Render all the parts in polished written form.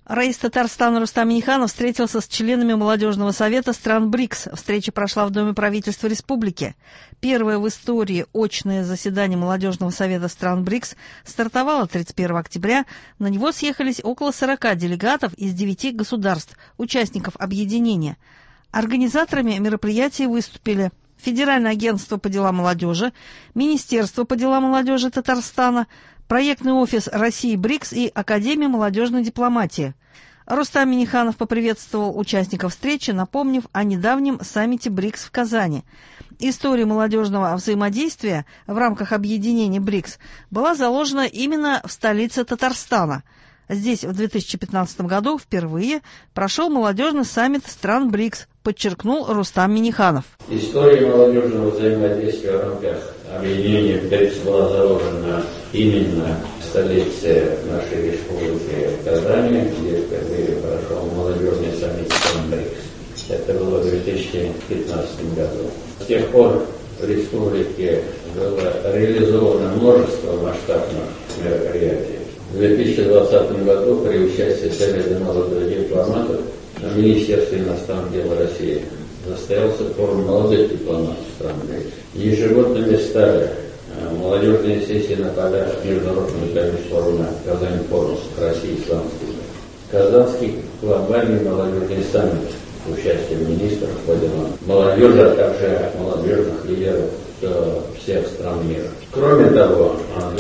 Раис Татарстана Рустам Минниханов встретился с членами молодежного совета стран БРИКС. Встреча прошла в Доме правительства республики. Первое в истории очное заседание молодежного совета стран БРИКС стартовало 31 октября. На него съехались около 40 делегатов из 9 государств, участников объединения. Организаторами мероприятия выступили Федеральное агентство по делам молодежи, Министерство по делам молодежи Татарстана, проектный офис России БРИКС и Академия молодежной дипломатии. Рустам Минниханов поприветствовал участников встречи, напомнив о недавнем саммите БРИКС в Казани. История молодежного взаимодействия в рамках объединения БРИКС была заложена именно в столице Татарстана. Здесь в 2015 году впервые прошел молодежный саммит стран БРИКС, подчеркнул Рустам Минниханов. История молодежного взаимодействия в рамках объединения БРИКС была заложена именно в столице нашей республики Казани, где впервые прошел молодежный саммит стран БРИКС. Это было в 2015 году. С тех пор в республике было реализовано множество масштабных мероприятий. В 2020 году при участии Совета молодых дипломатов на Министерстве иностранных дел России состоялся форум молодых дипломатов стран БРИКС. Ежегодными стали молодежные сессии на полях Международного форума «Казань форум России исламской». Казанский глобальный молодежный саммит с участием министров по делам молодежи, а также молодежных лидеров всех стран мира. Кроме того, в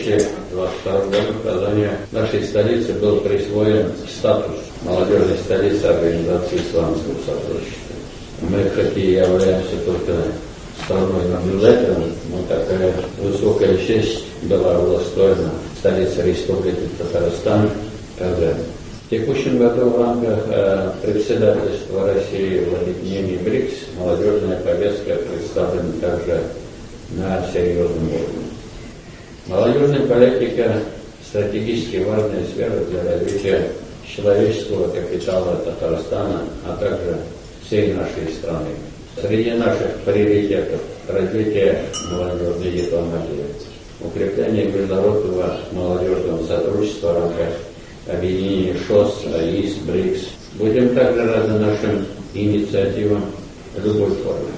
2022 году в Казани, нашей столице, был присвоен статус молодежной столицы Организации исламского сотрудничества. Мы, хоть и являемся только стороной наблюдателем, но такая высокая честь была удостоена столицы Республики Татарстан, Казани. В текущем году в рамках председательства России в объединении БРИКС молодежная повестка представлена также на серьезном уровне. Молодежная политика – стратегически важная сфера для развития человеческого капитала Татарстана, а также всей нашей страны. Среди наших приоритетов – развитие молодежной дипломатии, укрепление международного молодежного сотрудничества в рамках объединения ШОС, АИС, БРИКС. Будем также рады нашим инициативам любой формы.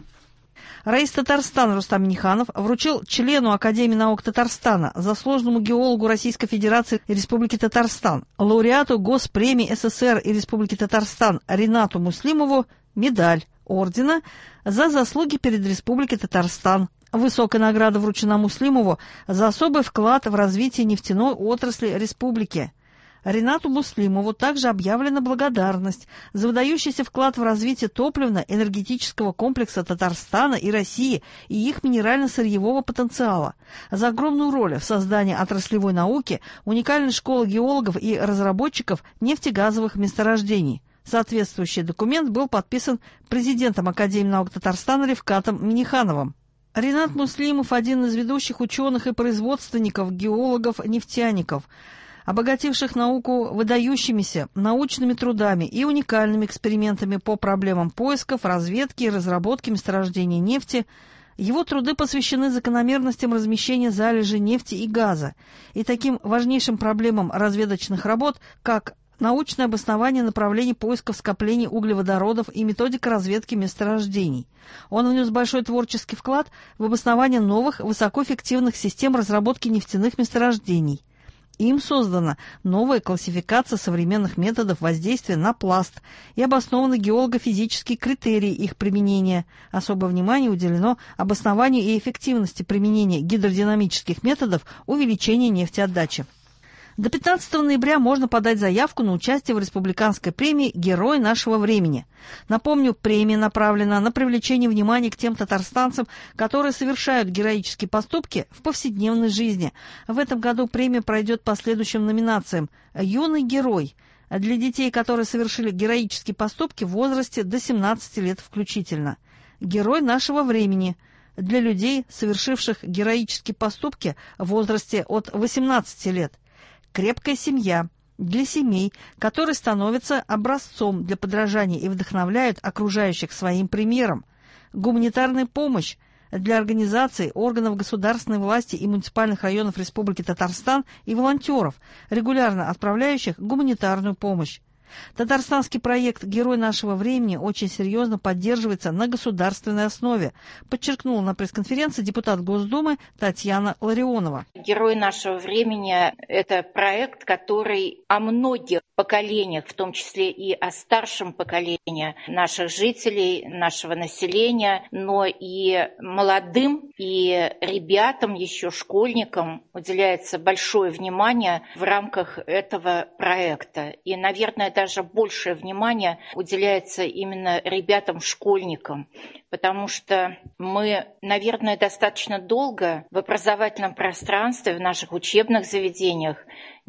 Раис Татарстана Рустам Минниханов вручил члену Академии наук Татарстана, заслуженному геологу Российской Федерации и Республики Татарстан, лауреату Госпремии СССР и Республики Татарстан Ринату Муслимову медаль ордена за заслуги перед Республикой Татарстан. Высокая награда вручена Муслимову за особый вклад в развитие нефтяной отрасли республики. Ринату Муслимову также объявлена благодарность за выдающийся вклад в развитие топливно-энергетического комплекса Татарстана и России и их минерально-сырьевого потенциала, за огромную роль в создании отраслевой науки, уникальной школы геологов и разработчиков нефтегазовых месторождений. Соответствующий документ был подписан президентом Академии наук Татарстана Рифкатом Миннихановым. Ринат Муслимов – один из ведущих ученых и производственников, геологов, нефтяников, обогативших науку выдающимися научными трудами и уникальными экспериментами по проблемам поисков, разведки и разработки месторождений нефти. Его труды посвящены закономерностям размещения залежей нефти и газа и таким важнейшим проблемам разведочных работ, как научное обоснование направлений поисков скоплений углеводородов и методика разведки месторождений. Он внес большой творческий вклад в обоснование новых высокоэффективных систем разработки нефтяных месторождений. Им создана новая классификация современных методов воздействия на пласт и обоснованы геолого-физические критерии их применения. Особое внимание уделено обоснованию и эффективности применения гидродинамических методов увеличения нефтеотдачи. До 15 ноября можно подать заявку на участие в республиканской премии «Герой нашего времени». Напомню, премия направлена на привлечение внимания к тем татарстанцам, которые совершают героические поступки в повседневной жизни. В этом году премия пройдет по следующим номинациям: «Юный герой» для детей, которые совершили героические поступки в возрасте до 17 лет включительно. «Герой нашего времени» для людей, совершивших героические поступки в возрасте от 18 лет. «Крепкая семья» для семей, которые становятся образцом для подражания и вдохновляют окружающих своим примером. «Гуманитарная помощь» для организаций, органов государственной власти и муниципальных районов Республики Татарстан и волонтеров, регулярно отправляющих гуманитарную помощь. Татарстанский проект «Герой нашего времени» очень серьезно поддерживается на государственной основе, подчеркнула на пресс-конференции депутат Госдумы Татьяна Ларионова. «Герой нашего времени» – это проект, который о многих поколениях, в том числе и о старшем поколении наших жителей, нашего населения, но и молодым, и ребятам, еще школьникам уделяется большое внимание в рамках этого проекта. И, наверное, даже большее внимание уделяется именно ребятам-школьникам, потому что мы, наверное, достаточно долго в образовательном пространстве, в наших учебных заведениях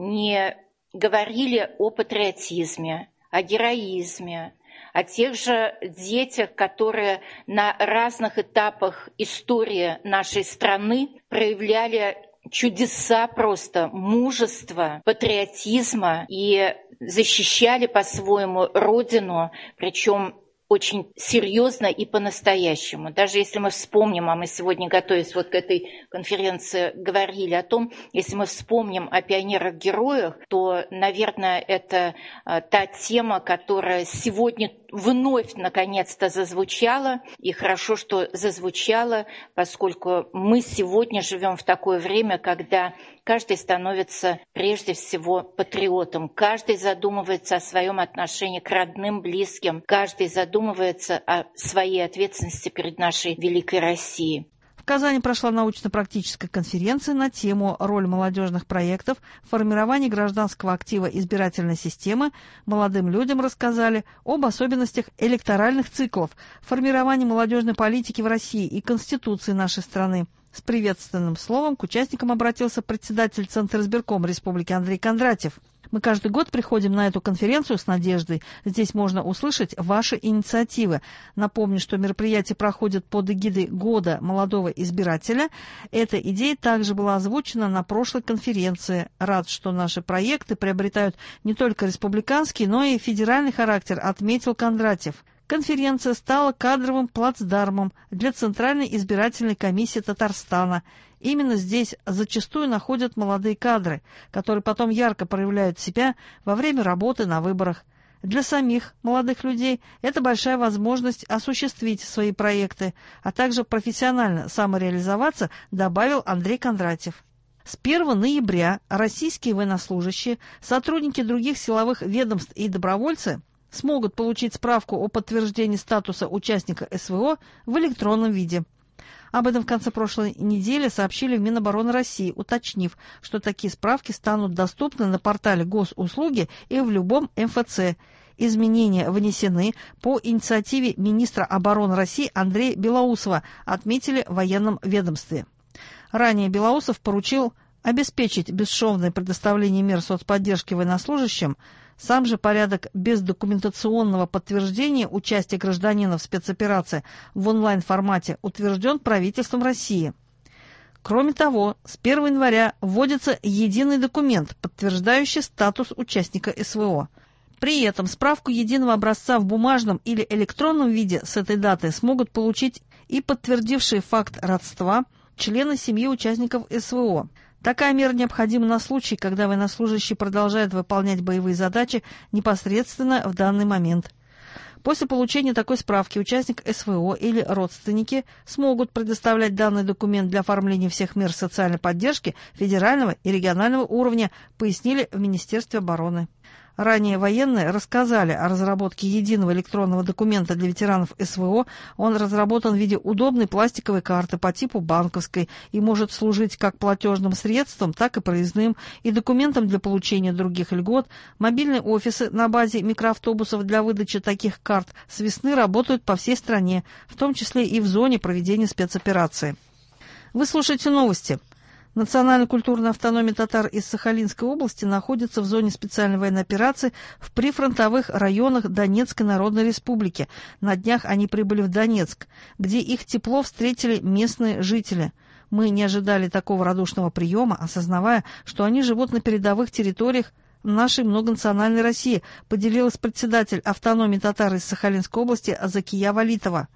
не говорили о патриотизме, о героизме, о тех же детях, которые на разных этапах истории нашей страны проявляли чудеса просто мужества, патриотизма и защищали по-своему Родину, причем очень серьезно и по-настоящему. Даже если мы вспомним, а мы сегодня, готовясь вот к этой конференции, говорили о том, если мы вспомним о пионерах-героях, то, наверное, это та тема, которая сегодня вновь наконец-то зазвучала, и хорошо, что зазвучала, поскольку мы сегодня живем в такое время, когда каждый становится прежде всего патриотом, каждый задумывается о своем отношении к родным, близким, каждый задумывается о своей ответственности перед нашей великой Россией. В Казани прошла научно-практическая конференция на тему «Роль молодежных проектов в формировании гражданского актива избирательной системы». Молодым людям рассказали об особенностях электоральных циклов, формировании молодежной политики в России и Конституции нашей страны. С приветственным словом к участникам обратился председатель Центра избиркома Республики Андрей Кондратьев. Мы каждый год приходим на эту конференцию с надеждой. Здесь можно услышать ваши инициативы. Напомню, что мероприятие проходит под эгидой Года молодого избирателя. Эта идея также была озвучена на прошлой конференции. Рад, что наши проекты приобретают не только республиканский, но и федеральный характер, отметил Кондратьев. Конференция стала кадровым плацдармом для Центральной избирательной комиссии Татарстана. Именно здесь зачастую находят молодые кадры, которые потом ярко проявляют себя во время работы на выборах. Для самих молодых людей это большая возможность осуществить свои проекты, а также профессионально самореализоваться, добавил Андрей Кондратьев. С 1 ноября российские военнослужащие, сотрудники других силовых ведомств и добровольцы смогут получить справку о подтверждении статуса участника СВО в электронном виде. Об этом в конце прошлой недели сообщили в Минобороны России, уточнив, что такие справки станут доступны на портале Госуслуги и в любом МФЦ. Изменения внесены по инициативе министра обороны России Андрея Белоусова, отметили в военном ведомстве. Ранее Белоусов поручил обеспечить бесшовное предоставление мер соцподдержки военнослужащим. Сам же порядок бездокументационного подтверждения участия гражданина в спецоперации в онлайн-формате утвержден правительством России. Кроме того, с 1 января вводится единый документ, подтверждающий статус участника СВО. При этом справку единого образца в бумажном или электронном виде с этой даты смогут получить и подтвердившие факт родства члены семьи участников СВО. Такая мера необходима на случай, когда военнослужащий продолжает выполнять боевые задачи непосредственно в данный момент. После получения такой справки участник СВО или родственники смогут предоставлять данный документ для оформления всех мер социальной поддержки федерального и регионального уровня, пояснили в Министерстве обороны. Ранее военные рассказали о разработке единого электронного документа для ветеранов СВО. Он разработан в виде удобной пластиковой карты по типу банковской и может служить как платежным средством, так и проездным, и документом для получения других льгот. Мобильные офисы на базе микроавтобусов для выдачи таких карт с весны работают по всей стране, в том числе и в зоне проведения спецоперации. Вы слушаете новости. Национально-культурная автономия татар из Сахалинской области находится в зоне специальной военной операции в прифронтовых районах Донецкой Народной Республики. На днях они прибыли в Донецк, где их тепло встретили местные жители. Мы не ожидали такого радушного приема, осознавая, что они живут на передовых территориях нашей многонациональной России, поделилась председатель автономии татар из Сахалинской области Закия Валитова.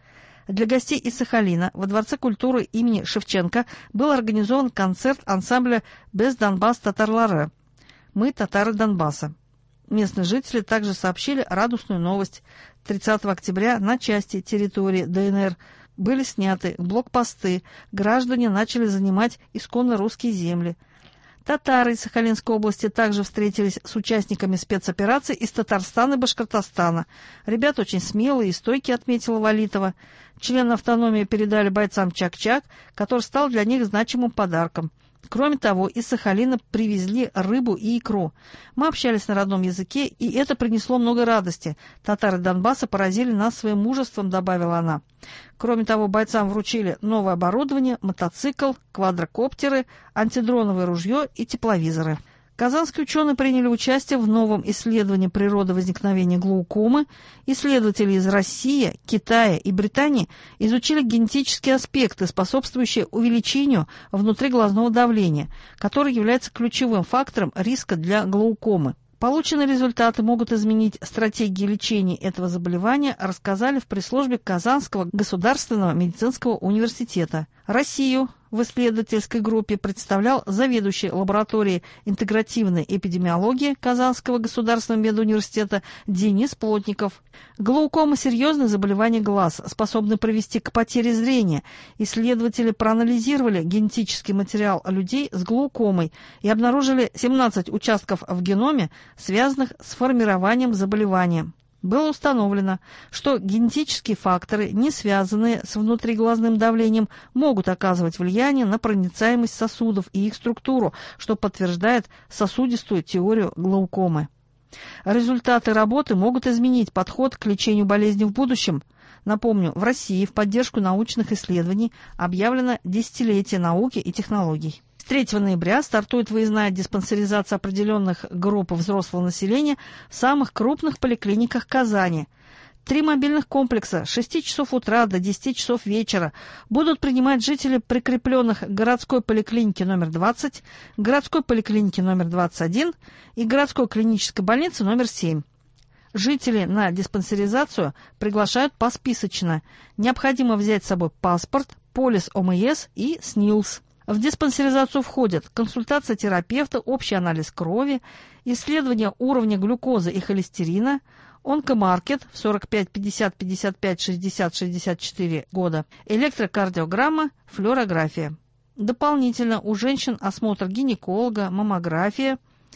Для гостей из Сахалина во Дворце культуры имени Шевченко был организован концерт ансамбля «Без Донбасс Татарлары» «Мы татары Донбасса». Местные жители также сообщили радостную новость. 30 октября на части территории ДНР были сняты блокпосты, граждане начали занимать исконно русские земли. Татары из Сахалинской области также встретились с участниками спецоперации из Татарстана и Башкортостана. Ребята очень смелые и стойкие, отметила Валитова. Члены автономии передали бойцам чак-чак, который стал для них значимым подарком. Кроме того, из Сахалина привезли рыбу и икру. Мы общались на родном языке, и это принесло много радости. Татары Донбасса поразили нас своим мужеством, добавила она. Кроме того, бойцам вручили новое оборудование, мотоцикл, квадрокоптеры, антидроновое ружье и тепловизоры. Казанские ученые приняли участие в новом исследовании природы возникновения глаукомы. Исследователи из России, Китая и Британии изучили генетические аспекты, способствующие увеличению внутриглазного давления, который является ключевым фактором риска для глаукомы. Полученные результаты могут изменить стратегии лечения этого заболевания, рассказали в пресс-службе Казанского государственного медицинского университета. Россию в исследовательской группе представлял заведующий лабораторией интегративной эпидемиологии Казанского государственного медуниверситета Денис Плотников. Глаукома – серьезное заболевание глаз, способное привести к потере зрения. Исследователи проанализировали генетический материал людей с глаукомой и обнаружили 17 участков в геноме, связанных с формированием заболевания. Было установлено, что генетические факторы, не связанные с внутриглазным давлением, могут оказывать влияние на проницаемость сосудов и их структуру, что подтверждает сосудистую теорию глаукомы. Результаты работы могут изменить подход к лечению болезни в будущем. Напомню, в России в поддержку научных исследований объявлено десятилетие науки и технологий. С 3 ноября стартует выездная диспансеризация определенных групп взрослого населения в самых крупных поликлиниках Казани. 3 мобильных комплекса с 6 часов утра до 10 часов вечера будут принимать жители прикрепленных городской поликлиники номер 20, городской поликлиники номер 21 и городской клинической больницы номер 7. Жители на диспансеризацию приглашают посписочно. Необходимо взять с собой паспорт, полис ОМС и СНИЛС. В диспансеризацию входят консультация терапевта, общий анализ крови, исследование уровня глюкозы и холестерина, онкомаркет в 45, 50, 55, 60, 64 года, электрокардиограмма, флюорография. Дополнительно у женщин осмотр гинеколога, маммография,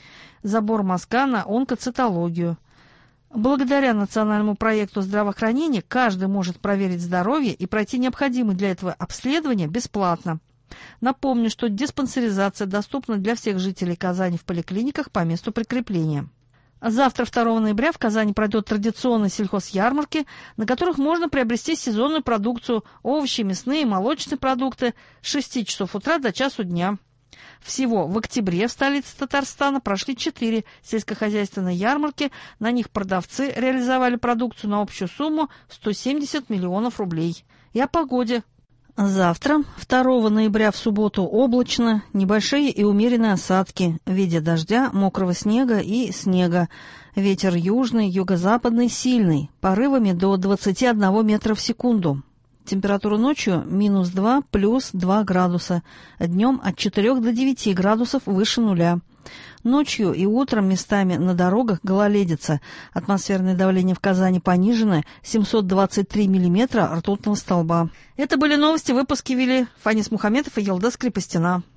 забор мозга на онкоцитологию. Благодаря национальному проекту здравоохранения каждый может проверить здоровье и пройти необходимые для этого обследования бесплатно. Напомню, что диспансеризация доступна для всех жителей Казани в поликлиниках по месту прикрепления. Завтра, 2 ноября, в Казани пройдут традиционные сельхозярмарки, на которых можно приобрести сезонную продукцию, овощи, мясные и молочные продукты с 6 часов утра до часу дня. Всего в октябре в столице Татарстана прошли 4 сельскохозяйственные ярмарки, на них продавцы реализовали продукцию на общую сумму 170 миллионов рублей. И о погоде. Завтра, 2 ноября, в субботу, облачно, небольшие и умеренные осадки в виде дождя, мокрого снега и снега. Ветер южный, юго-западный, сильный, порывами до 21 метра в секунду. Температура ночью -2, +2 градуса, днем от 4 до 9 градусов выше нуля. Ночью и утром местами на дорогах гололедица. Атмосферное давление в Казани понижено, 723 миллиметра ртутного столба. Это были новости, выпуски вели Фанис Мухаметов и Елдас Крепостина.